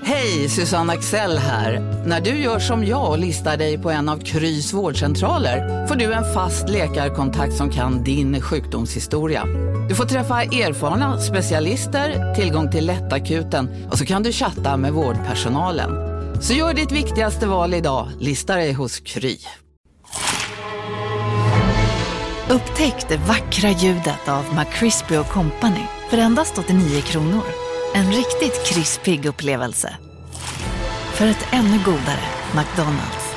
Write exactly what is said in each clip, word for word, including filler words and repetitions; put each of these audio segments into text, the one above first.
Hej, Susanne Axel här. När du gör som jag och listar dig på en av Krys vårdcentraler får du en fast läkarkontakt som kan din sjukdomshistoria. Du får träffa erfarna specialister, tillgång till lättakuten och så kan du chatta med vårdpersonalen. Så gör ditt viktigaste val idag, lista dig hos Kry. Upptäck det vackra ljudet av McCrispy och Company för endast åttionio kronor. En riktigt krispig upplevelse. För ett ännu godare McDonald's.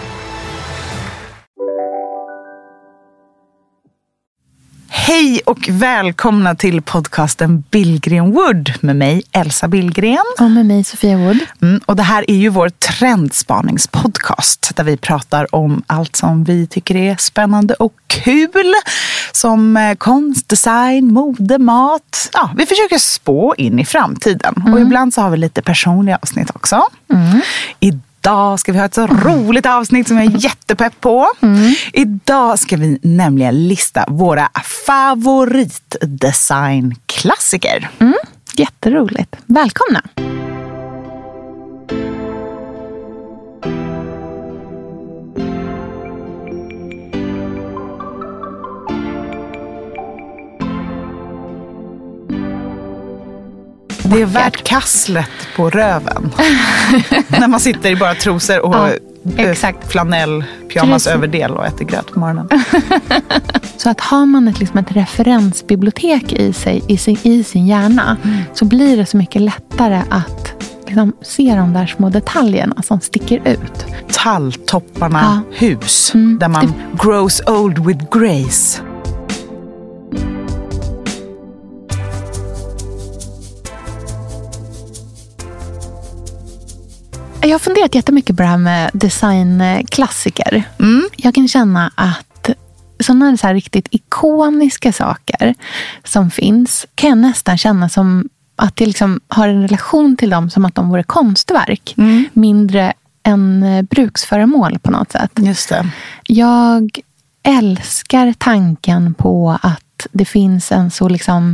Hej och välkomna till podcasten Billgren Wood med mig Elsa Billgren. Och med mig Sofia Wood. Mm, och det här är ju vår trendspaningspodcast där vi pratar om allt som vi tycker är spännande och kul. Som konst, design, mode, mat. Ja, vi försöker spå in i framtiden. Mm. Och ibland så har vi lite personliga avsnitt också. Mm. Idag ska vi ha ett så roligt avsnitt som jag är jättepepp på. Mm. Idag ska vi nämligen lista våra favoritdesignklassiker. Mm. Jätteroligt. Välkomna! Det är värt kasslet på röven. När man sitter i bara trosor och ja, exakt. Flanell, pyjamas överdel och äter gröt på morgonen. Så att har man ett, liksom ett referensbibliotek i, sig, i, sin, i sin hjärna mm. så blir det så mycket lättare att liksom se de där små detaljerna som sticker ut. Talltopparna ja. Hus mm. där man det... grows old with grace. Jag har funderat jättemycket på det här med designklassiker. Mm. Jag kan känna att sådana så här riktigt ikoniska saker som finns kan jag nästan känna som att jag liksom har en relation till dem som att de vore konstverk. Mm. Mindre än bruksföremål på något sätt. Just det. Jag älskar tanken på att det finns en så liksom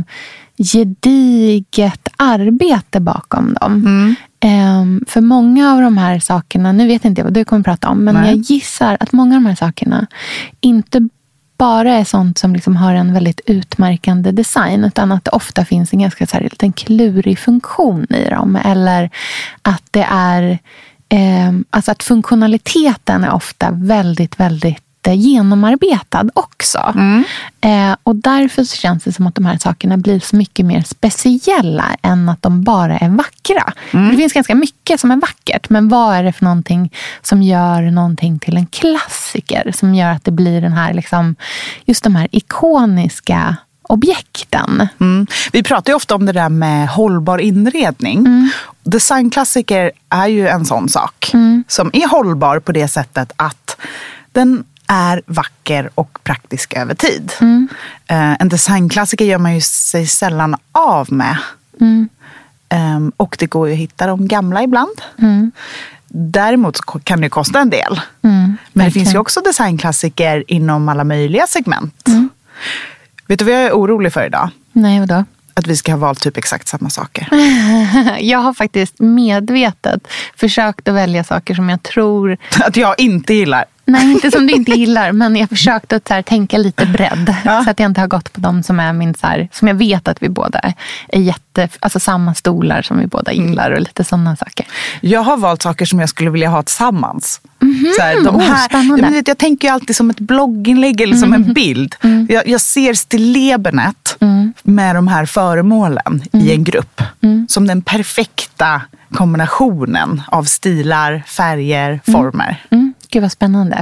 gediget arbete bakom dem. Mm. Um, för många av de här sakerna, nu vet inte jag vad du kommer prata om, men Nej. jag gissar att många av de här sakerna inte bara är sånt som liksom har en väldigt utmärkande design, utan att det ofta finns en ganska så här liten klurig funktion i dem, eller att det är um, alltså att funktionaliteten är ofta väldigt, väldigt genomarbetad också. Mm. Eh, och därför så känns det som att de här sakerna blir så mycket mer speciella än att de bara är vackra. Mm. Det finns ganska mycket som är vackert, men vad är det för någonting som gör någonting till en klassiker, som gör att det blir den här liksom, just de här ikoniska objekten. Mm. Vi pratar ju ofta om det där med hållbar inredning. Mm. Designklassiker är ju en sån sak mm. som är hållbar på det sättet att den är vacker och praktisk över tid. Mm. Uh, en designklassiker gör man ju sig sällan av med. Mm. Um, och det går ju att hitta de gamla ibland. Mm. Däremot kan det kosta en del. Mm, men det finns ju också designklassiker inom alla möjliga segment. Mm. Vet du vad jag är orolig för idag? Nej, vadå? Att vi ska ha valt typ exakt samma saker. Jag har faktiskt medvetet försökt att välja saker som jag tror... Att jag inte gillar. Nej, inte som du inte gillar, men jag försökte att så här, tänka lite bredd. Ja. Så att jag inte har gått på dem som är min så här, som jag vet att vi båda är jätte, alltså samma stolar som vi båda gillar och lite sådana saker. Jag har valt saker som jag skulle vilja ha tillsammans. Mm-hmm. Så här, de här, oh, jag, vet, jag tänker ju alltid som ett blogginlägg eller som mm-hmm. en bild. Mm. Jag, jag ser stillebenet mm. med de här föremålen mm. i en grupp. Mm. Som den perfekta kombinationen av stilar, färger, mm. former. Mm. Gud vad spännande.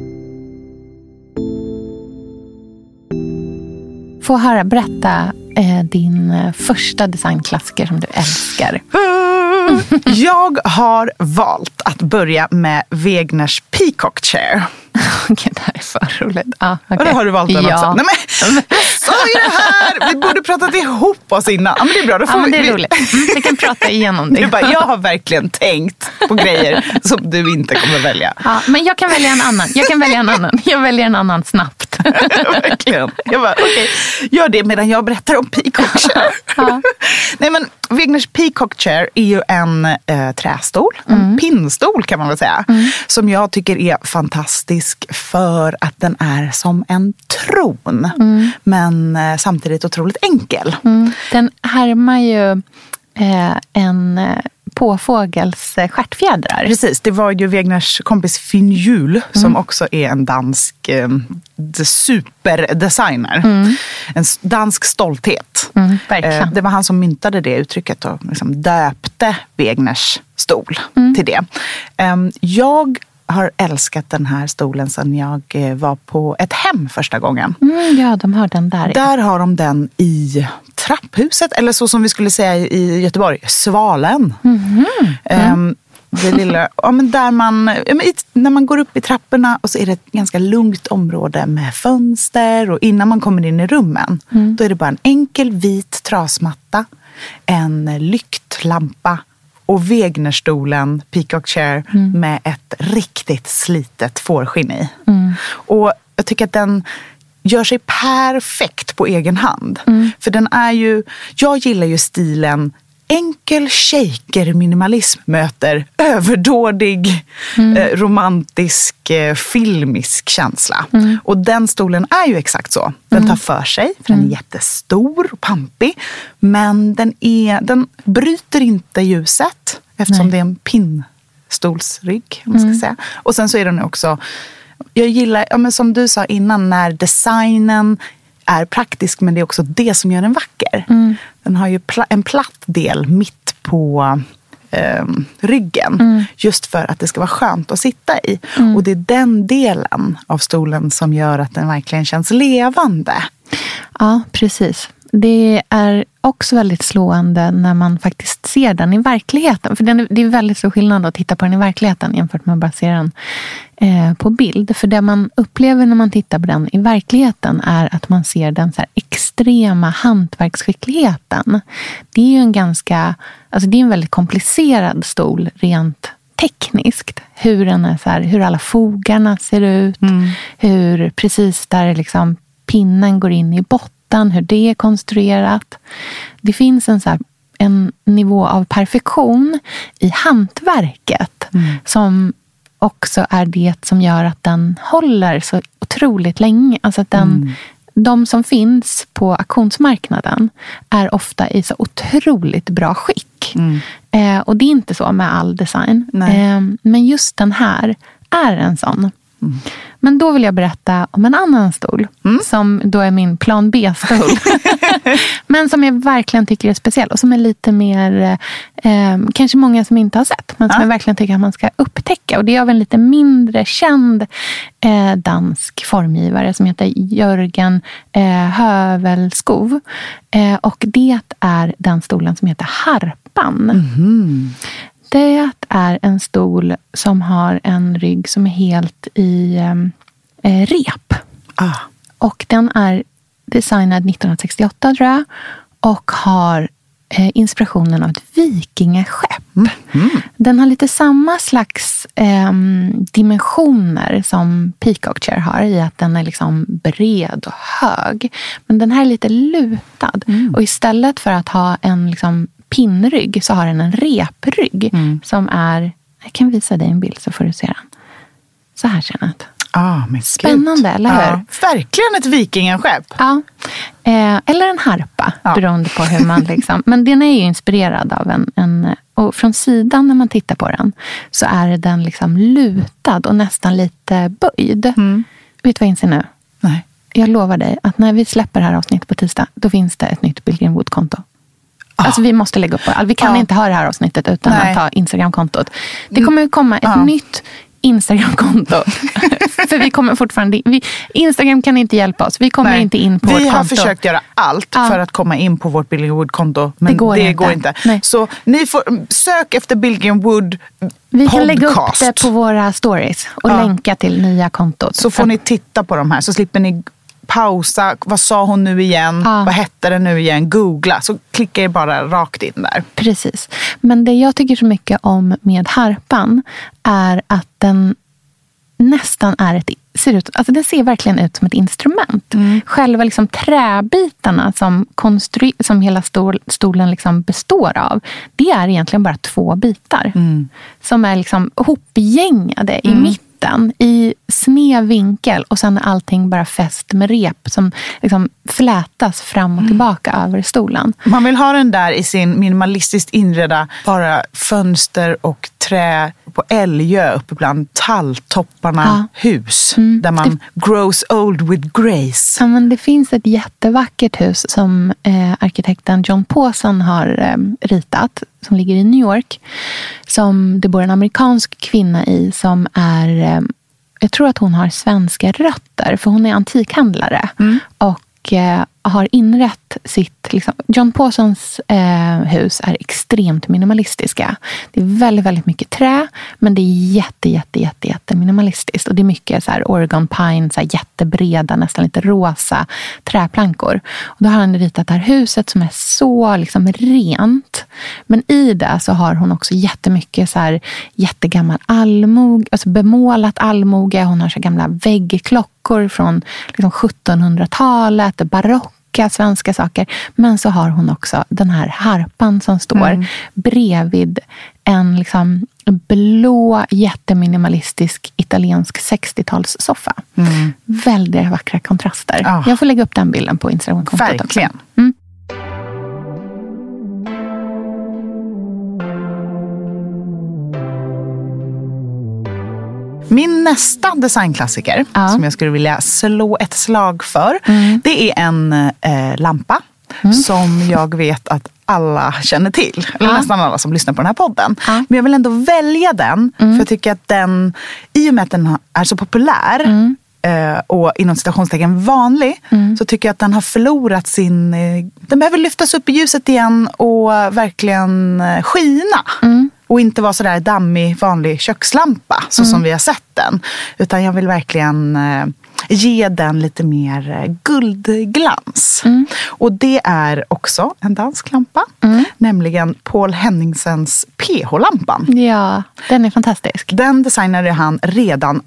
Få höra, berätta eh, din första designklassiker som du älskar. Jag har valt att börja med Wegners Peacock Chair. Okej, det här är för roligt. Ah, okay. Och då har du valt den ja. också. Nej men, jag sa ju det här! Vi borde pratat ihop oss innan. Ja, men det är bra. Då får ja, men det är vi... roligt. Mm, vi kan prata igenom det. Du bara, jag har verkligen tänkt på grejer som du inte kommer välja. Ja, men jag kan välja en annan. Jag kan välja en annan. Jag väljer en annan snabbt. Verkligen. Jag bara, okej, okay, gör det medan jag berättar om Peacock Chair. Ja. Nej, men Wegeners Peacock Chair är ju en eh, trästol, en mm. pinnstol kan man väl säga, mm. som jag tycker är fantastisk för att den är som en tron, mm. men eh, samtidigt otroligt enkel. Mm. Den härmar ju eh, en eh, påfågels eh, stjärtfjädrar. Precis, det var ju Wegeners kompis Finn Juhl mm. som också är en dansk eh, superdesigner. Mm. En dansk stolthet. Mm, verkligen. Eh, det var han som myntade det uttrycket och liksom döpte Wegeners stol mm. till det. Eh, jag har älskat den här stolen sedan jag var på ett hem första gången. Mm, ja, de har den där. Där har de den i trapphuset, eller så som vi skulle säga i Göteborg, Svalen. Mm-hmm. Mm. Um, det lilla, ja, men där man, när man går upp i trapporna och så är det ett ganska lugnt område med fönster, och innan man kommer in i rummen mm. då är det bara en enkel vit trasmatta, en lyktlampa och Wegenerstolen Peacock Chair mm. med ett riktigt slitet fårskinn i. Mm. Och jag tycker att den gör sig perfekt på egen hand. Mm. För den är ju, jag gillar ju stilen enkel shaker minimalism möter överdådig mm. eh, romantisk eh, filmisk känsla. Mm. Och den stolen är ju exakt så. Den mm. tar för sig, för den är jättestor och pampig. Men den, är, den bryter inte ljuset eftersom Nej. det är en pinnstolsrygg. Om man ska mm. säga. Och sen så är den också, jag gillar, ja, men som du sa innan, när designen är praktisk, men det är också det som gör den vacker. Mm. Den har ju pla- en platt del mitt på eh, ryggen. Mm. Just för att det ska vara skönt att sitta i. Mm. Och det är den delen av stolen som gör att den verkligen känns levande. Ja, precis. Det är också väldigt slående när man faktiskt ser den i verkligheten. För den, det är väldigt stor skillnad att titta på den i verkligheten jämfört med att bara se den eh, på bild. För det man upplever när man tittar på den i verkligheten är att man ser den så här extrema hantverksskickligheten. Det är ju en ganska, alltså det är en väldigt komplicerad stol rent tekniskt. Hur, den är så här, hur alla fogarna ser ut. Mm. Hur precis där liksom pinnen går in i botten. Hur det är konstruerat. Det finns en, så här, en nivå av perfektion i hantverket mm. som också är det som gör att den håller så otroligt länge. Alltså att den, mm. de som finns på auktionsmarknaden är ofta i så otroligt bra skick. Mm. Eh, och det är inte så med all design. Eh, men just den här är en sån. Mm. Men då vill jag berätta om en annan stol mm. som då är min plan B-stol. Men som jag verkligen tycker är speciell och som är lite mer eh, kanske många som inte har sett, men som ja. jag verkligen tycker att man ska upptäcka. Och det är av en lite mindre känd eh, dansk formgivare som heter Jörgen eh, Hövelskov. Eh, och det är den stolen som heter Harpan. Mm. Det är en stol som har en rygg som är helt i eh, rep. Ah. Och den är designad nittonhundrasextioåtta tror jag. Och har eh, inspirationen av ett vikingaskepp. Mm. Mm. Den har lite samma slags eh, dimensioner som Peacock Chair har. I att den är liksom bred och hög. Men den här är lite lutad. Mm. Och istället för att ha en liksom pinnrygg så har den en reprygg mm. som är, jag kan visa dig en bild så får du se den. Så här ser den ut. Ah, spännande, eller hur? Ja, verkligen ett vikingaskepp. Ja. Eh, eller en harpa, ja. beroende på hur man liksom, men den är ju inspirerad av en, en, och från sidan när man tittar på den så är den liksom lutad och nästan lite böjd. Mm. Vet du vad jag inser nu? Nej. Jag lovar dig att när vi släpper det här avsnittet på tisdag, då finns det ett nytt Bill Greenwood-konto. Alltså vi måste lägga upp på. Vi kan ja. inte ha det här avsnittet utan Nej. att ta Instagram-kontot. Det kommer ju komma ett ja. nytt Instagram-konto. För vi kommer fortfarande... Vi, Instagram kan inte hjälpa oss. Vi kommer Nej. inte in på vi vårt konto. Vi har försökt göra allt ja. för att komma in på vårt Bill Greenwood-konto. Men det går det inte. Går inte. Så ni får sök efter Bill Greenwood Vi kan lägga upp det på våra stories och ja. länka till nya kontot. Så får så. ni titta på de här. Så slipper ni pausa, vad sa hon nu igen, ja. vad hette det nu igen, googla, så klickar jag bara rakt in där. Precis, men det jag tycker så mycket om med harpan är att den nästan är ett, ser ut, alltså den ser verkligen ut som ett instrument. Mm. Själva liksom träbitarna som, konstru- som hela stol, stolen liksom består av, det är egentligen bara två bitar. Mm. Som är liksom hopgängade mm. i mitten. I sned vinkel och sen är allting bara fäst med rep som liksom flätas fram och tillbaka mm. över stolen. Man vill ha den där i sin minimalistiskt inredda, bara fönster och trä på Älgö uppe bland talltopparna ja. hus. Mm. Där man det... grows old with grace. Ja, men det finns ett jättevackert hus som eh, arkitekten John Pawson har eh, ritat som ligger i New York. Som det bor en amerikansk kvinna i som är, eh, jag tror att hon har svenska rötter för hon är antikhandlare. Mm. Och eh, har inrett sitt, liksom, John Pawsons eh, hus är extremt minimalistiska. Det är väldigt, väldigt mycket trä, men det är jätte, jätte, jätte, jätte minimalistiskt. Och det är mycket så här Oregon Pine, så här jättebreda, nästan lite rosa träplankor. Och då har han ritat det här huset som är så liksom rent. Men i det så har hon också jättemycket så här jättegammal allmog, alltså bemålat allmoge. Hon har så gamla väggklockor från liksom sjuttonhundratalet, barock. Svenska saker, men så har hon också den här harpan som står mm. bredvid en liksom blå jätteminimalistisk italiensk sextiotalssoffa. Mm. Väldigt vackra kontraster. Oh. Jag får lägga upp den bilden på Instagram-kontot. Verkligen. Mm. Min nästa designklassiker ja. som jag skulle vilja slå ett slag för, mm. det är en eh, lampa mm. som jag vet att alla känner till. Eller ja. nästan alla som lyssnar på den här podden. Ja. Men jag vill ändå välja den mm. för jag tycker att den, i och med att den är så populär mm. eh, och inom citationstecken vanlig, mm. så tycker jag att den har förlorat sin... Eh, den behöver lyftas upp i ljuset igen och verkligen eh, skina. Mm. Och inte vara sådär dammig, vanlig kökslampa, så mm. som vi har sett den. Utan jag vill verkligen eh, ge den lite mer eh, guldglans. Mm. Och det är också en dansk lampa. Mm. Nämligen Paul Henningsens P H-lampan. Ja, den är fantastisk. Den designade han redan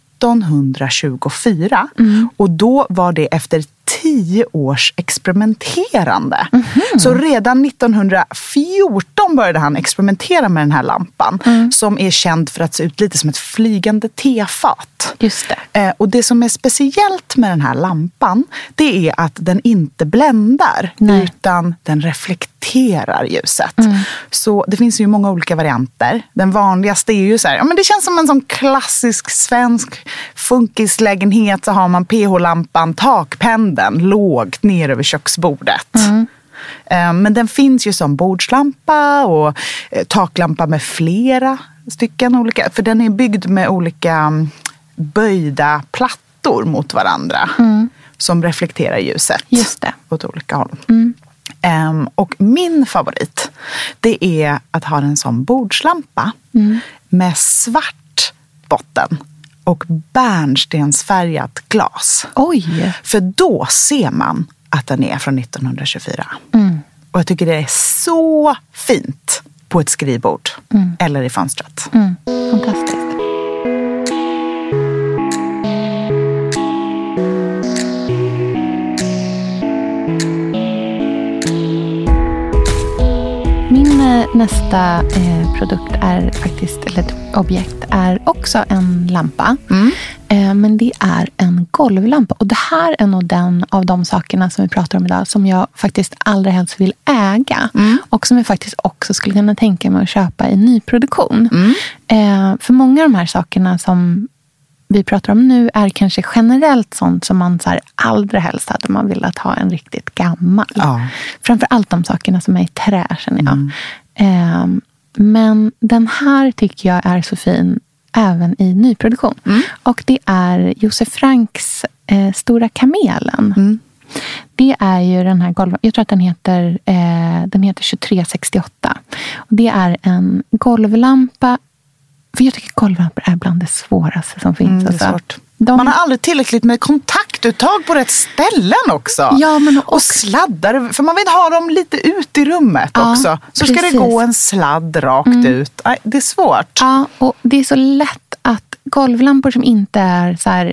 nittonhundratjugofyra. Mm. Och då var det efter tio års experimenterande. Mm-hmm. Så redan nittonhundrafjorton började han experimentera med den här lampan. Mm. Som är känd för att se ut lite som ett flygande tefat. Just det. Eh, och det som är speciellt med den här lampan, det är att den inte bländar. Nej. Utan den reflekterar ljuset. Mm. Så det finns ju många olika varianter. Den vanligaste är ju så här, ja men det känns som en sån klassisk svensk funkislägenhet, så har man P H-lampan, takpendeln lågt ner över köksbordet. Mm. Men den finns ju som bordslampa och taklampa med flera stycken olika, för den är byggd med olika böjda plattor mot varandra mm. som reflekterar ljuset. Just det. Åt olika håll. Mm. Um, och min favorit, det är att ha en sån bordslampa mm. med svart botten och bärnstensfärgat glas. Oj! För då ser man att den är från nittonhundratjugofyra. Mm. Och jag tycker det är så fint på ett skrivbord mm. eller i fönstret. Mm. Fantastiskt. Nästa eh, produkt är faktiskt, eller ett objekt är också en lampa. Mm. Eh, men det är en golvlampa. Och det här är nog den av de sakerna som vi pratar om idag som jag faktiskt allra helst vill äga. Mm. Och som jag faktiskt också skulle kunna tänka mig att köpa i nyproduktion. Mm. Eh, för många av de här sakerna som vi pratar om nu är kanske generellt sånt som man så här, allra helst hade man velat ha en riktigt gammal. Ja. Framförallt de sakerna som är i trä, känner jag. Mm. Eh, men den här tycker jag är så fin även i nyproduktion. Mm. Och det är Josef Franks eh, Stora kamelen. Mm. Det är ju den här golv... Jag tror att den heter, eh, den heter tjugotre sextioåtta. Och det är en golvlampa. För jag tycker golvlampor är bland det svåraste som finns. Mm, det är svårt. De... Man har aldrig tillräckligt med kontaktuttag på rätt ställen också. Ja, men också... Och sladdar, för man vill ha dem lite ut i rummet ja, också. Så precis. Ska det gå en sladd rakt mm. ut. Det är svårt. Ja, och det är så lätt att golvlampor som inte är så här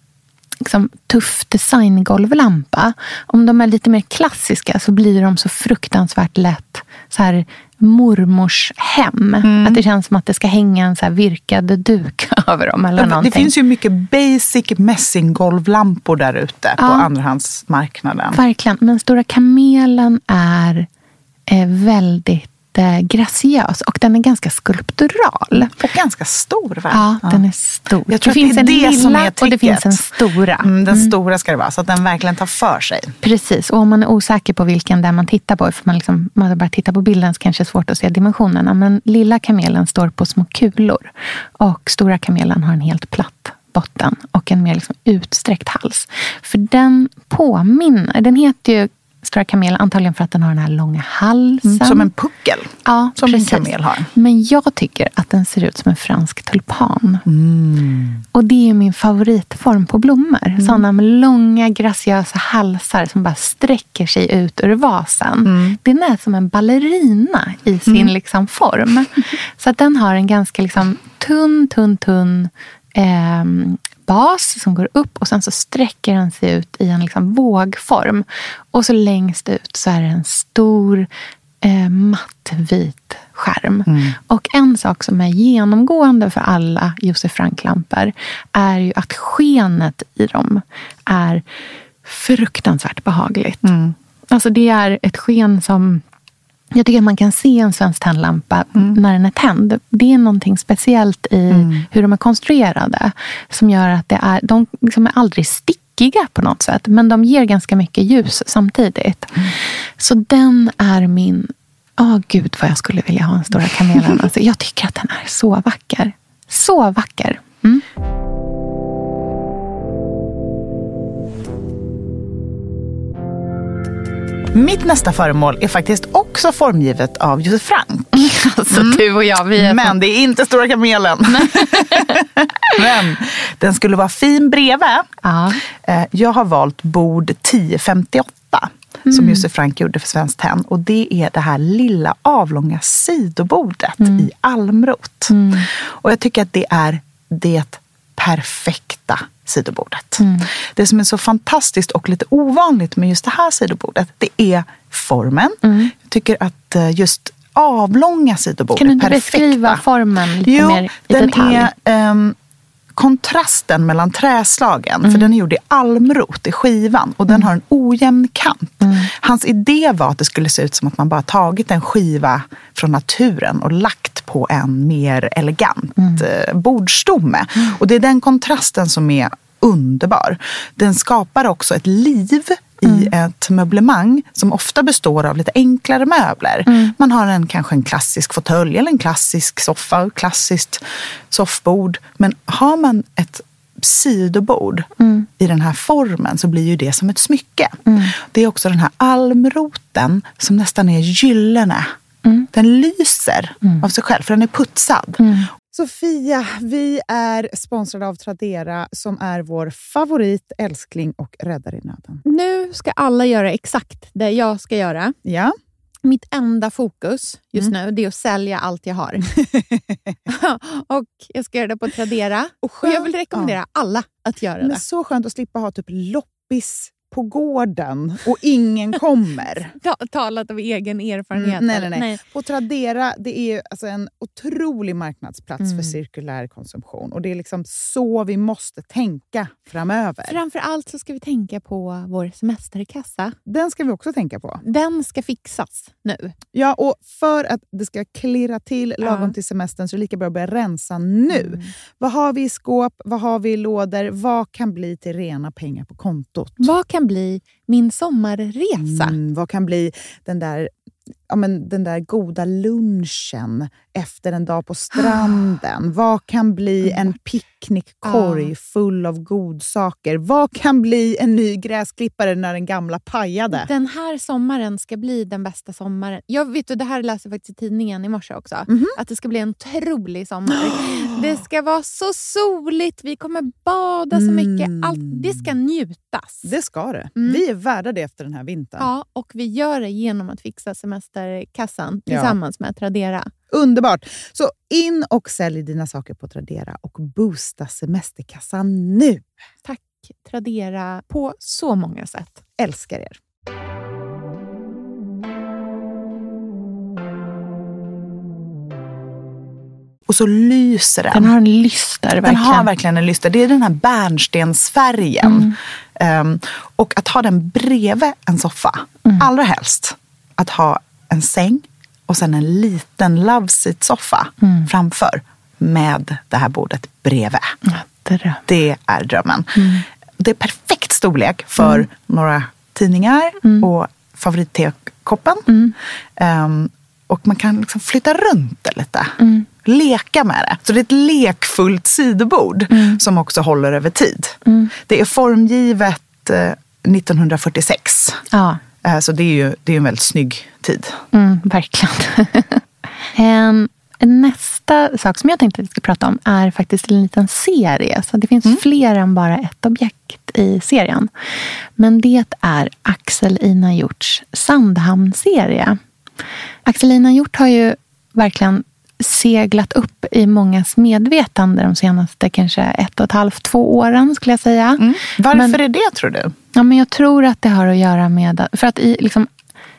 liksom tuff designgolvlampa, om de är lite mer klassiska så blir de så fruktansvärt lätt så här mormors hem. Mm. Att det känns som att det ska hänga en så här virkad duk över dem eller det, någonting. Det finns ju mycket basic mässinggolvlampor där ute ja. på andrahandsmarknaden. Verkligen, men Stora Kamelen är eh, väldigt graciös och den är ganska skulptural. Och ganska stor, va? Ja, ja. Den är stor. Jag tror det finns det en det lilla som är och det finns en stora. Mm, den mm. stora ska det vara, så att den verkligen tar för sig. Precis, och om man är osäker på vilken där man tittar på, för man, liksom, man bara tittar på bilden så kanske det är svårt att se dimensionerna, men lilla kamelen står på små kulor och Stora Kamelen har en helt platt botten och en mer liksom utsträckt hals. För den påminner, den heter ju Stora Kamelen antagligen för att den har den här långa halsen. Mm, som en puckel. Ja, som precis. en kamel har. Men jag tycker att den ser ut som en fransk tulpan. Mm. Och det är min favoritform på blommor. Mm. Sådana med långa graciösa halsar som bara sträcker sig ut ur vasen. Mm. Den är som en ballerina i sin mm. liksom, form. Så att den har en ganska liksom, tunn, tunn, tunn eh, bas som går upp och sen så sträcker den sig ut i en liksom vågform. Och så längst ut så är det en stor eh, mattvit skärm. Mm. Och en sak som är genomgående för alla Josef Frank-lampor är ju att skenet i dem är fruktansvärt behagligt. Mm. Alltså det är ett sken som jag tycker att man kan se en svensk tändlampa mm. när den är tänd. Det är någonting speciellt i mm. hur de är konstruerade som gör att det är, de liksom är aldrig stickiga på något sätt, men de ger ganska mycket ljus samtidigt. Mm. Så den är min, åh oh, gud vad jag skulle vilja ha en Stora Kamelen. Alltså, jag tycker att den är så vacker. Så vacker. Mm. Mitt nästa föremål är faktiskt också formgivet av Josef Frank. Alltså mm. du och jag, vi är Men det är inte Stora Kamelen. Men den skulle vara fin bredvid. Ja. Jag har valt bord tio femtioåtta mm. som Josef Frank gjorde för Svenskt Tenn. Och det är det här lilla avlånga sidobordet mm. i almrot. Mm. Och jag tycker att det är det perfekta sidobordet. Mm. Det som är så fantastiskt och lite ovanligt med just det här sidobordet, det är formen. Mm. Jag tycker att just avlånga sidobord kan är du inte perfekta. Beskriva formen lite jo, mer i den detalj? Är, um, kontrasten mellan träslagen, mm. för den är gjord i almrot i skivan och den mm. har en ojämn kant. Mm. Hans idé var att det skulle se ut som att man bara tagit en skiva från naturen och lagt på en mer elegant mm. bordstomme. Mm. Och det är den kontrasten som är underbar. Den skapar också ett liv i mm. ett möblemang som ofta består av lite enklare möbler. Mm. Man har en kanske en klassisk fåtölj eller en klassisk soffa, klassiskt soffbord. Men har man ett sidobord mm. i den här formen så blir ju det som ett smycke. Mm. Det är också den här almroten som nästan är gyllene. Mm. Den lyser mm. av sig själv för den är putsad. Mm. Sofia, vi är sponsrade av Tradera som är vår favorit, älskling och räddare i nöden. Nu ska alla göra exakt det jag ska göra. Ja. Mitt enda fokus just Mm. nu det är att sälja allt jag har. Och jag ska göra det på Tradera. Och, och jag vill rekommendera ja. alla att göra Men det. så skönt att slippa ha typ loppis på gården och ingen kommer. Ta, talat av egen erfarenhet. Mm, nej, nej, nej, nej. På Tradera, det är alltså en otrolig marknadsplats Mm. för cirkulär konsumtion. Och det är liksom så vi måste tänka framöver. Framförallt så ska vi tänka på vår semesterkassa. Den ska vi också tänka på. Den ska fixas nu. Ja, och för att det ska klirra till lagom Ja. till semestern så är det lika bra att börja rensa nu. Mm. Vad har vi i skåp? Vad har vi i lådor? Vad kan bli till rena pengar på kontot? Vad kan bli min sommarresa? Mm, vad kan bli den där, ja, men den där goda lunchen efter en dag på stranden? Vad kan bli en picknickkorg Ah. full av godsaker? Vad kan bli en ny gräsklippare när den gamla pajade? Den här sommaren ska bli den bästa sommaren. Jag vet, det här läser jag faktiskt i tidningen i morse också. Mm-hmm. Att det ska bli en otrolig sommar. Det ska vara så soligt. Vi kommer bada så mycket. Allt, det ska njutas. Det ska det. Mm. Vi är värda det efter den här vintern. Ja, och vi gör det genom att fixa semester semesterkassan tillsammans ja. med Tradera. Underbart! Så in och sälj dina saker på Tradera och boosta semesterkassan nu. Tack Tradera på så många sätt. Älskar er. Och så lyser den. Den har en lyster, verkligen. Den har verkligen en lyster. Det är den här bärnstensfärgen. Mm. Um, och att ha den bredvid en soffa. Mm. Allra helst att ha en säng och sen en liten loveseat-soffa mm. framför med det här bordet bredvid. Ja, dröm. Det är drömmen. Mm. Det är perfekt storlek för mm. några tidningar mm. och favorittekoppen. Mm. Um, och man kan liksom flytta runt det lite. Mm. Leka med det. Så det är ett lekfullt sidobord mm. som också håller över tid. Mm. Det är formgivet eh, nittonhundrafyrtiosex. Ja. Eh, så det är ju det är en väldigt snygg tid. Mm, verkligen. um, nästa sak som jag tänkte att vi ska prata om är faktiskt en liten serie. Så det finns mm. fler än bara ett objekt i serien. Men det är Axel Ina Hjorts Sandhamn-serie. Axel Ina Hjort har ju verkligen seglat upp i mångas medvetande de senaste kanske ett och ett halvt, två åren skulle jag säga. Mm. Varför men, är det tror du? Ja, men jag tror att det har att göra med, för att i liksom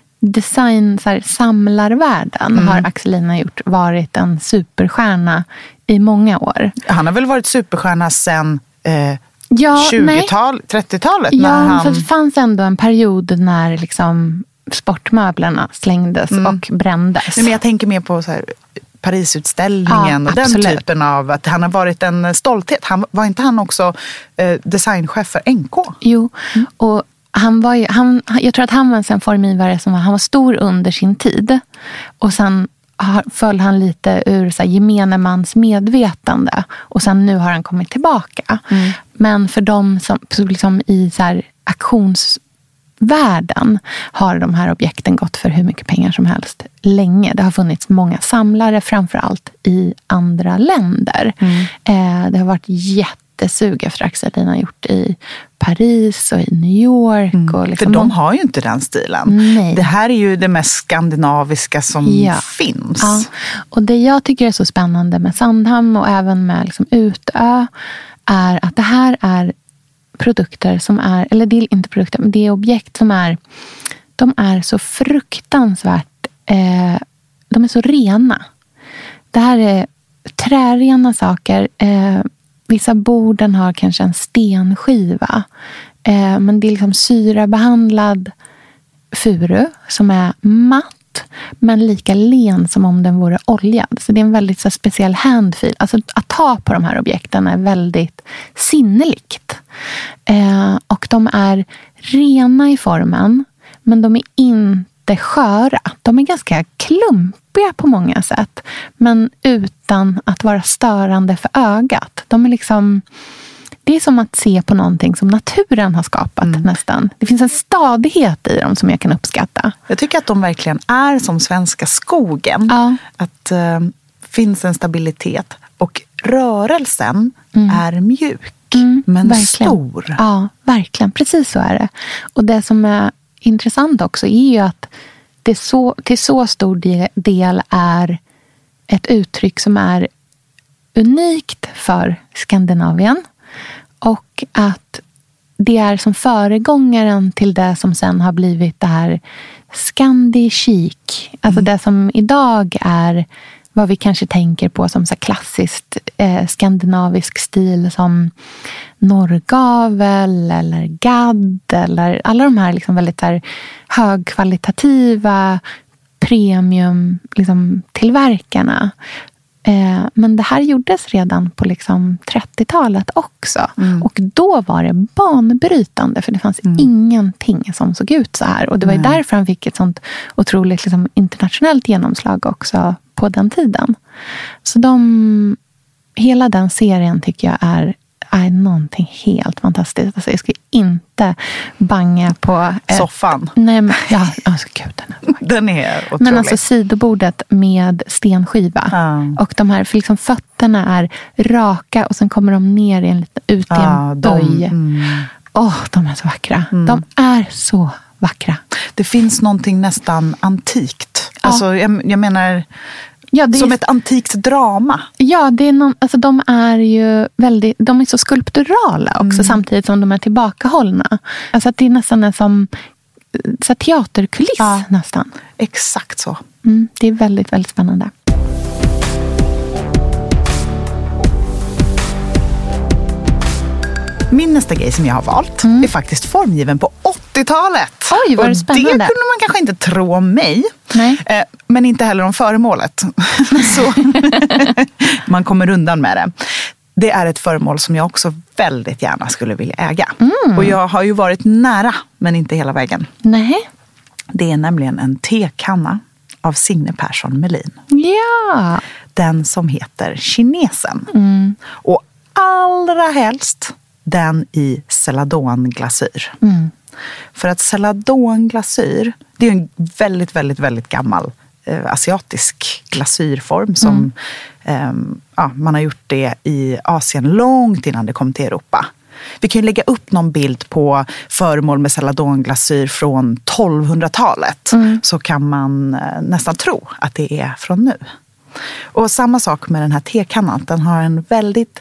design, så här, samlarvärlden mm. har Axel Ina Hjort varit en superstjärna i många år. Han har väl varit superstjärna sedan eh, ja, tjugotal, trettiotalet? Ja, när han... för det fanns ändå en period när liksom sportmöblerna slängdes mm. och brändes. Nej, men jag tänker mer på så här Parisutställningen ja, och absolut. Den typen av att han har varit en stolthet. Han, var inte han också eh, designchef för N K? Jo, mm. och han var ju, han, jag tror att han var en sån formgivare som var, han var stor under sin tid. Och sen har, föll han lite ur så här, gemene mans medvetande. Och sen nu har han kommit tillbaka. Mm. Men för de som liksom, i så här, aktions världen har de här objekten gått för hur mycket pengar som helst länge. Det har funnits många samlare, framförallt i andra länder. Mm. Eh, det har varit jättesug efter Axel Ina Hjort i Paris och i New York. Mm. Och liksom för de har ju inte den stilen. Nej. Det här är ju det mest skandinaviska som ja. finns. Ja. Och det jag tycker är så spännande med Sandhamn och även med liksom Utö är att det här är produkter som är, eller det är inte produkter, men det är objekt som är, de är så fruktansvärt, eh, de är så rena. Det här är trärena saker. Eh, vissa borden har kanske en stenskiva. Eh, men det är liksom syrabehandlad furu som är matt men lika len som om den vore oljad. Så det är en väldigt så speciell handfeel. Alltså att ta på de här objekten är väldigt sinneligt. Eh, och de är rena i formen, men de är inte sköra. De är ganska klumpiga på många sätt, men utan att vara störande för ögat. De är liksom, det är som att se på någonting som naturen har skapat mm. nästan. Det finns en stadighet i dem som jag kan uppskatta. Jag tycker att de verkligen är som svenska skogen. Ja. Att eh, finns en stabilitet och rörelsen mm. är mjuk. Mm, men verkligen. Stor. Ja, verkligen. Precis så är det. Och det som är intressant också är ju att det så, till så stor del är ett uttryck som är unikt för Skandinavien. Och att det är som föregångaren till det som sen har blivit det här Scandi chic. Alltså mm. det som idag är vad vi kanske tänker på som så klassiskt eh, skandinavisk stil som norrgavel eller gadd eller alla de här liksom väldigt här högkvalitativa premium liksom, tillverkarna. Eh, men det här gjordes redan på liksom trettiotalet också. Mm. Och då var det banbrytande för det fanns mm. ingenting som såg ut så här. Och det var ju därför han fick ett sånt otroligt liksom, internationellt genomslag också på den tiden. Så de, hela den serien tycker jag är, är någonting helt fantastiskt. Alltså jag ska inte banga på... Ett, soffan. Nej, men, ja, alltså gud, den är, den är otrolig. Men alltså sidobordet med stenskiva. Mm. Och de här, för liksom fötterna är raka och sen kommer de ner i en liten, ut i en ah, böj. Åh, de, mm. oh, de är så vackra. Mm. De är så vackra. Det finns någonting nästan antikt Alltså, jag, jag menar... Ja, det som är, ett antikt drama. Ja, det är någon, alltså de är ju väldigt, de är så skulpturala också, mm. samtidigt som de är tillbakahållna. Alltså att det är nästan en som så teaterkuliss ja, nästan. Exakt så. Mm, det är väldigt, väldigt spännande. Min nästa grej som jag har valt mm. är faktiskt formgiven på åttiotalet. Oj, vad och spännande. Det kunde man kanske inte tro om mig. Nej. Eh, men inte heller om föremålet. Så man kommer undan med det. Det är ett föremål som jag också väldigt gärna skulle vilja äga. Mm. Och jag har ju varit nära, men inte hela vägen. Nej. Det är nämligen en tekanna av Signe Persson Melin. Ja. Den som heter Kinesen. Mm. Och allra helst den i celadonglasyr. Mm. För att celadonglasyr, det är en väldigt, väldigt, väldigt gammal eh, asiatisk glasyrform som mm. eh, ja, man har gjort det i Asien långt innan det kom till Europa. Vi kan ju lägga upp någon bild på föremål med celadonglasyr från tolvhundratalet mm. så kan man eh, nästan tro att det är från nu. Och samma sak med den här tekannan. Den har en väldigt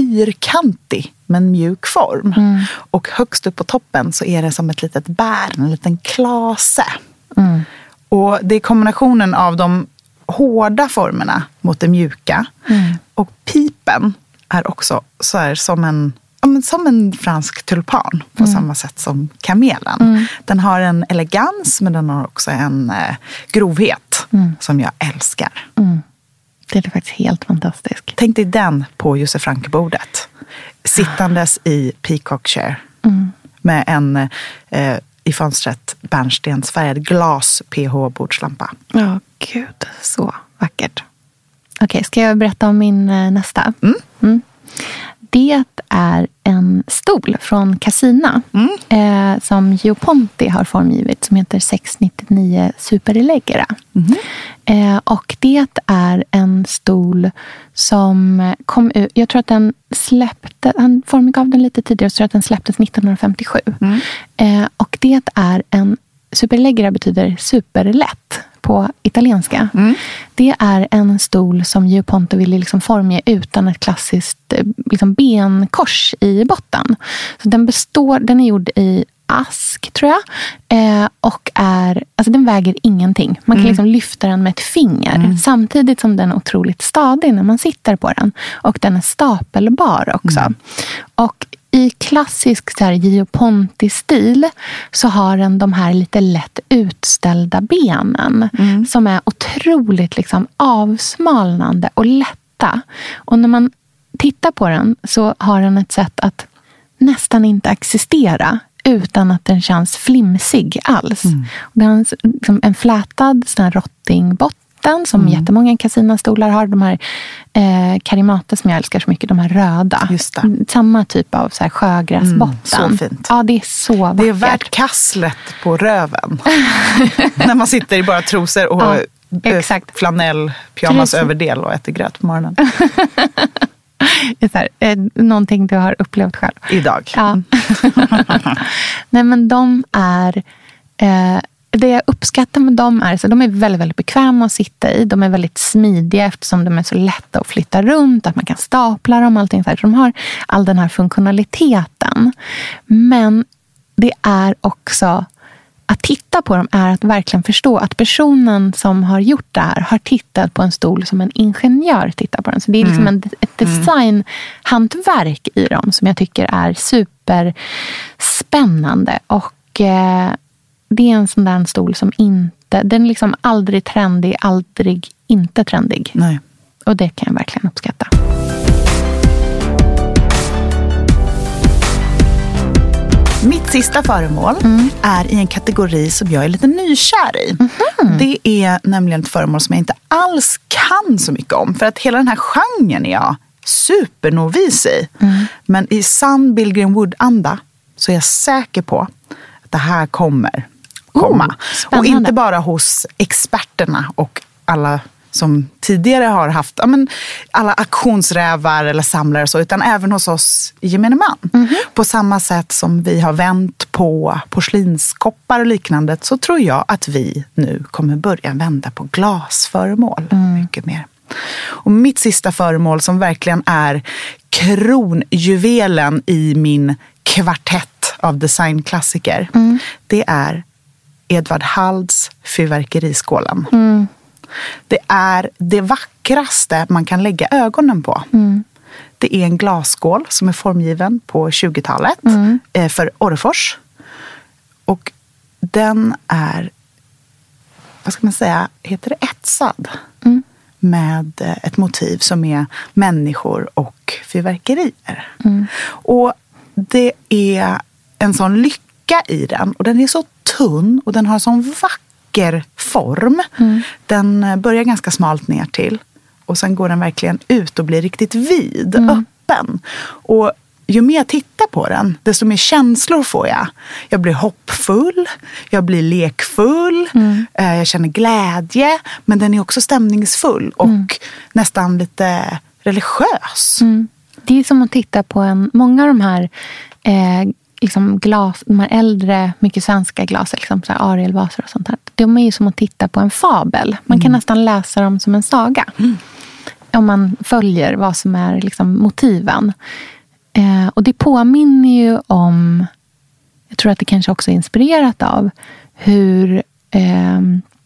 fyrkantig men mjuk form. Mm. Och högst upp på toppen så är det som ett litet bär, en liten klase. Mm. Och det är kombinationen av de hårda formerna mot det mjuka. Mm. Och pipen är också så här som en, som en fransk tulpan på mm. samma sätt som kamelen. Mm. Den har en elegans men den har också en eh, grovhet mm. som jag älskar. Mm. Det är faktiskt helt fantastisk. Tänk dig den på Josef Franke-bordet. Sittandes i peacock chair. Mm. Med en eh, i fönstret bärnstensfärgad glas P H-bordslampa. Ja, oh, gud. Så vackert. Okej, okay, ska jag berätta om min eh, nästa? Mm. Mm. Det är en stol från Cassina mm. eh, som Gio Ponti har formgivit som heter sex nittionio Superleggera. Mm. Eh, och det är en stol som kom ut, jag tror att den släppte, han formgav den lite tidigare, så tror jag att den släpptes nittonhundrafemtiosju. Mm. Eh, och det är en, Superleggera betyder superlätt på italienska. Mm. Det är en stol som Gio Ponti ville liksom formge utan ett klassiskt liksom benkors i botten. Så den består, den är gjord i ask tror jag. Eh, och är, alltså den väger ingenting. Man kan mm. liksom lyfta den med ett finger. Mm. Samtidigt som den är otroligt stadig när man sitter på den. Och den är stapelbar också. Mm. Och i klassisk så här Gio Ponti-stil så har den de här lite lätt utställda benen mm. som är otroligt liksom avsmalnande och lätta. Och när man tittar på den så har den ett sätt att nästan inte existera utan att den känns flimsig alls. Mm. Den har liksom en flätad sån här rottingbotten som mm. jättemånga Cassina-stolar har. De här eh, Karimate som jag älskar så mycket, de här röda. Just det. Samma typ av så här sjögräsbotten. Mm, så fint. Ja, det är så vackert. Det är värt kasslet på röven. När man sitter i bara trosor och ja, exakt. Flanell, pyjamas överdel och äter gröt på morgonen. Det är så här, eh, någonting du har upplevt själv. Idag. Ja. Nej, men de är... Eh, det jag uppskattar med dem är att de är väldigt, väldigt bekväma att sitta i. De är väldigt smidiga eftersom de är så lätta att flytta runt. Att man kan stapla dem och allting så här. Så de har all den här funktionaliteten. Men det är också... Att titta på dem är att verkligen förstå att personen som har gjort det här har tittat på en stol som en ingenjör tittar på den. Så det är liksom mm. en, ett designhantverk i dem som jag tycker är superspännande. Och eh, det är en sån där stol som inte, den är liksom aldrig trendig, aldrig inte trendig. Nej. Och det kan jag verkligen uppskatta. Mitt sista föremål mm. är i en kategori som jag är lite nykär i. Mm-hmm. Det är nämligen ett föremål som jag inte alls kan så mycket om. För att hela den här genren är jag supernovis i. Mm. Men i sann Bill Greenwood-anda så är jag säker på att det här kommer komma. Oh, och inte bara hos experterna och alla som tidigare har haft ja, men, alla auktionsrävar eller samlare och så, utan även hos oss i gemene man. Mm-hmm. På samma sätt som vi har vänt på porslinskoppar och liknande, så tror jag att vi nu kommer börja vända på glasföremål mm. mycket mer. Och mitt sista föremål som verkligen är kronjuvelen i min kvartett av designklassiker, mm. det är Edvard Halds fyrverkeriskålen. Mm. Det är det vackraste man kan lägga ögonen på. Mm. Det är en glasskål som är formgiven på tjugotalet mm. för Orrefors. Och den är, vad ska man säga, heter det etsad? Mm. Med ett motiv som är människor och fyrverkerier. Mm. Och det är en sån lycka i den. Och den är så tunn och den har sån vacker form. Mm. Den börjar ganska smalt ner till. Och sen går den verkligen ut och blir riktigt vid, mm. öppen. Och ju mer jag tittar på den, desto mer känslor får jag. Jag blir hoppfull, jag blir lekfull, mm. jag känner glädje. Men den är också stämningsfull och mm. nästan lite religiös. Mm. Det är som att titta på en, många av de här eh, liksom glas, de här äldre, mycket svenska glas, liksom så här Arielvaser och sånt här. De är ju som att titta på en fabel. Man mm. kan nästan läsa dem som en saga. Mm. Om man följer vad som är liksom motiven. Eh, och det påminner ju om, jag tror att det kanske också är inspirerat av hur eh,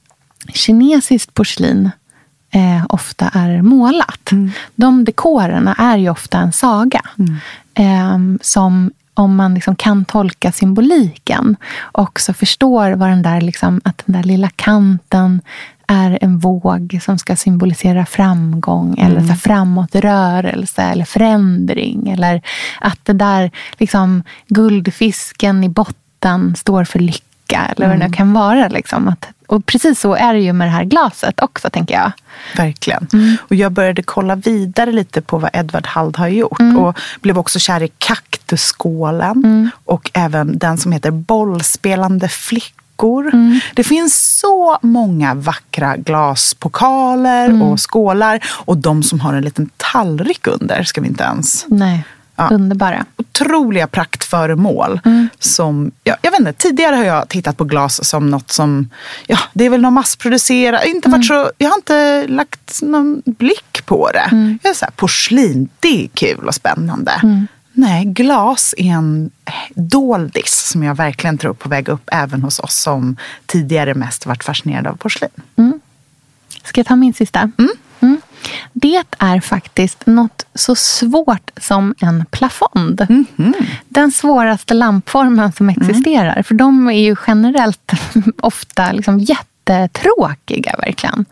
kinesiskt porslin eh, ofta är målat. Mm. De dekorerna är ju ofta en saga. Mm. Eh, som om man liksom kan tolka symboliken och så förstår vad den där, liksom, att den där lilla kanten är en våg som ska symbolisera framgång mm. eller så framåtrörelse eller förändring, eller att det där liksom guldfisken i botten står för lycka eller mm. vad det nu kan vara liksom. Att, och precis så är det ju med det här glaset också, tänker jag. Verkligen. Mm. Och jag började kolla vidare lite på vad Edvard Hald har gjort mm. och blev också kär i kaktusskålen mm. och även den som heter bollspelande flickor. Mm. Det finns så många vackra glaspokaler mm. och skålar, och de som har en liten tallrik under ska vi inte ens. Nej, ja. Underbara. Otroliga praktföremål mm. som, ja, jag vet inte, tidigare har jag tittat på glas som något som, ja, det är väl någon massproducerad, inte varit mm. så, jag har inte lagt någon blick på det. Mm. Jag är så här, porslin, det är kul och spännande. Mm. Nej, glas är en doldis som jag verkligen tror på väg upp även hos oss som tidigare mest varit fascinerade av porslin. Mm. Ska jag ta min sista? Mm. Mm. Det är faktiskt något så svårt som en plafond. Mm-hmm. Den svåraste lampformen som existerar. Mm. För de är ju generellt ofta liksom jättetråkiga verkligen.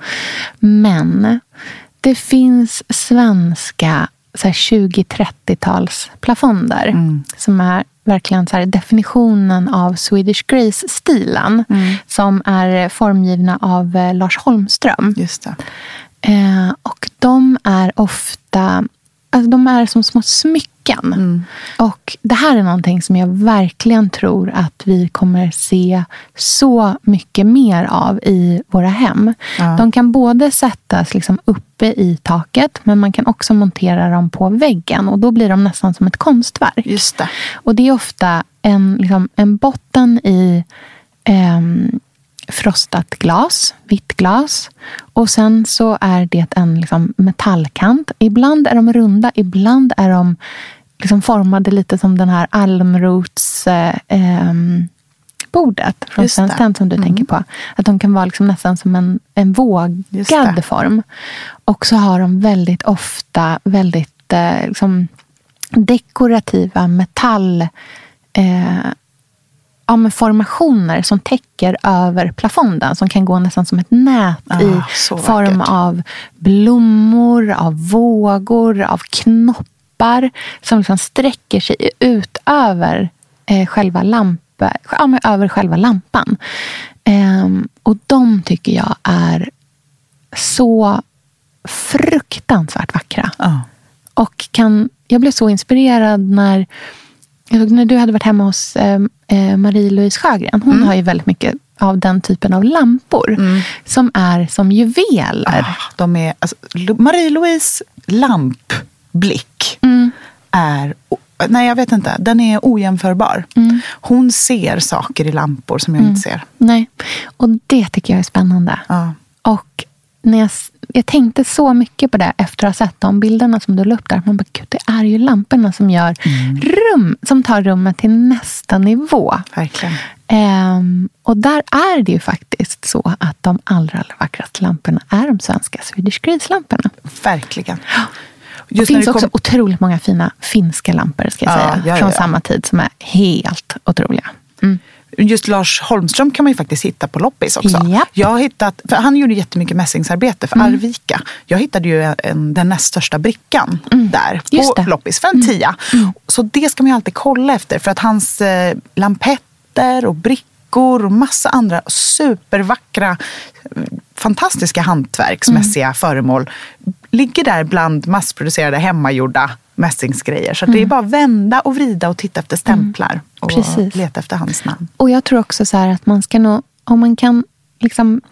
Men det finns svenska så här tjugo-trettio-tals plafonder mm. som är verkligen så här definitionen av Swedish Grace-stilen mm. som är formgivna av eh, Lars Holmström. Just det. Eh, och de är ofta, alltså de är som små smycken. Mm. Och det här är någonting som jag verkligen tror att vi kommer se så mycket mer av i våra hem. Ja. De kan både sättas liksom uppe i taket, men man kan också montera dem på väggen, och då blir de nästan som ett konstverk. Just det. Och det är ofta en, liksom, en botten i ehm, frostat glas, vitt glas, och sen så är det en liksom metallkant. Ibland är de runda, ibland är de liksom formade lite som den här Almrots eh, eh, bordet från Svenskt Tenn som du mm. tänker på. Att de kan vara liksom nästan som en, en vågad form. Och så har de väldigt ofta väldigt eh, liksom dekorativa metall eh, ja, med formationer som täcker över plafonden, som kan gå nästan som ett nät ah, i form vackert. Av blommor, av vågor, av knoppar som liksom sträcker sig ut över eh, själva lampan, ja, men över själva lampan. Eh, och de tycker jag är så fruktansvärt vackra. Ah. Och kan, jag blev så inspirerad när när du hade varit hemma hos eh, Marie-Louise Sjögren. Hon mm. har ju väldigt mycket av den typen av lampor mm. som är som juveler. Ah, de är, alltså, Marie-Louise lampblick mm. är... Nej, jag vet inte. Den är ojämförbar. Mm. Hon ser saker i lampor som jag mm. inte ser. Nej, och det tycker jag är spännande. Ja. Och när jag, jag tänkte så mycket på det efter att ha sett de bilderna som du la upp där. Man bara, gud, det är ju lamporna som gör mm. rum, som tar rummet till nästa nivå. Verkligen. Um, och där är det ju faktiskt så att de allra, allra vackraste lamporna är de svenska Swedish Grease-lamporna. Verkligen. Just det finns det kom... också otroligt många fina finska lampor ska jag ja, säga. Ja, från ja. samma tid som är helt otroliga. Mm. Just Lars Holmström kan man ju faktiskt hitta på loppis också. Ja. Jag har hittat, för han gjorde jättemycket mässingsarbete för mm. Arvika. Jag hittade ju en, den näst största brickan mm. där just på det. loppis för en mm. tia. Mm. Så det ska man ju alltid kolla efter för att hans eh, lampetter och brickor och massa andra supervackra, fantastiska hantverksmässiga mm. föremål ligger där bland massproducerade hemmagjorda mässingsgrejer. Så mm. det är bara att vända och vrida och titta efter stämplar mm. och Precis. leta efter hans namn. Och jag tror också så här att man ska nog, om man kan liksom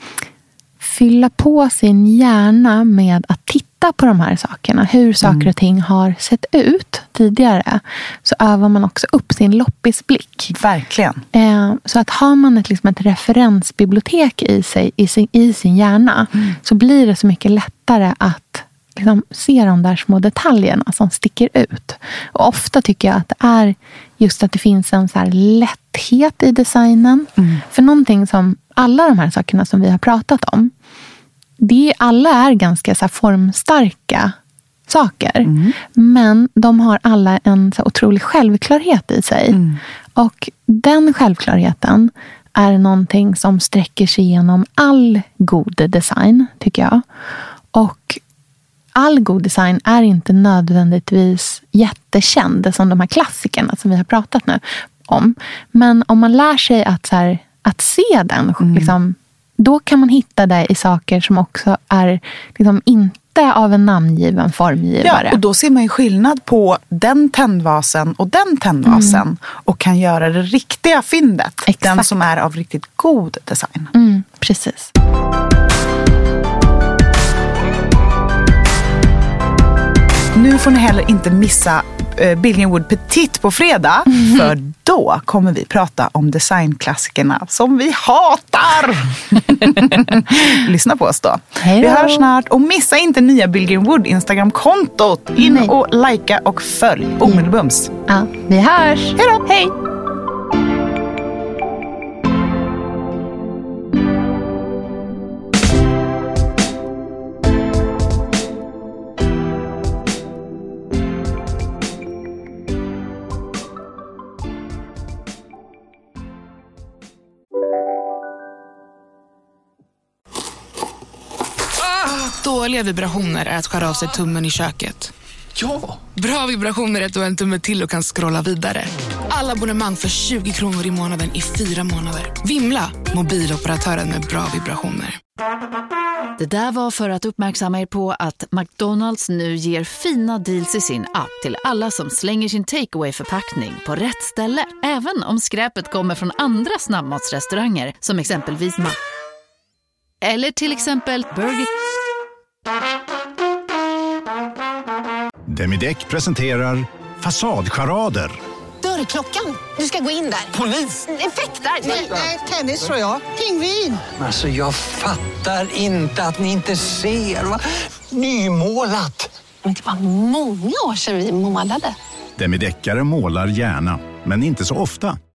fylla på sin hjärna med att titta på de här sakerna, hur saker mm. och ting har sett ut tidigare, så övar man också upp sin loppisblick. Verkligen. Eh, så att har man ett, liksom ett referensbibliotek i sig, i sin, i sin hjärna, mm. så blir det så mycket lättare att liksom se de där små detaljerna som sticker ut. Och ofta tycker jag att det är just att det finns en så här lätthet i designen. Mm. För någonting som alla de här sakerna som vi har pratat om, det alla är ganska så här formstarka saker. Mm. Men de har alla en så otrolig självklarhet i sig. Mm. Och den självklarheten är någonting som sträcker sig igenom all god design, tycker jag. Och all god design är inte nödvändigtvis jättekänd som de här klassikerna som vi har pratat nu om. Men om man lär sig att, så här, att se den, mm. liksom, då kan man hitta det i saker som också är liksom, inte av en namngiven formgivare. Ja, och då ser man ju skillnad på den tändvasen och den tändvasen mm. och kan göra det riktiga fyndet. Exakt. Den som är av riktigt god design. Mm, precis. Nu får ni heller inte missa uh, Billgren Wood Petit på fredag. Mm. För då kommer vi prata om designklassikerna som vi hatar. Lyssna på oss då. Hejdå. Vi hörs snart. Och missa inte nya Billgren Wood Instagram-kontot. In Nej. och likea och följ. Omedelbums. Ja, vi hörs. Hej då. Hej. Dåliga vibrationer är att skära av sig tummen i köket. Ja! Bra vibrationer är att du har en tumme till och kan scrolla vidare. Alla abonnemang för tjugo kronor i månaden i fyra månader. Vimla! Mobiloperatören med bra vibrationer. Det där var för att uppmärksamma er på att McDonalds nu ger fina deals i sin app till alla som slänger sin takeaway-förpackning på rätt ställe. Även om skräpet kommer från andra snabbmatsrestauranger som exempelvis Ma... Eller till exempel Burger... Demideck presenterar Fasadcharader. Dörrklockan. Du ska gå in där. Polis? Effektar? Nej, tennis tror jag. Pingvin. Alltså jag fattar inte att ni inte ser. Va? Nymålat. Men det var många år sedan vi målade. Demideckare målar gärna, men inte så ofta.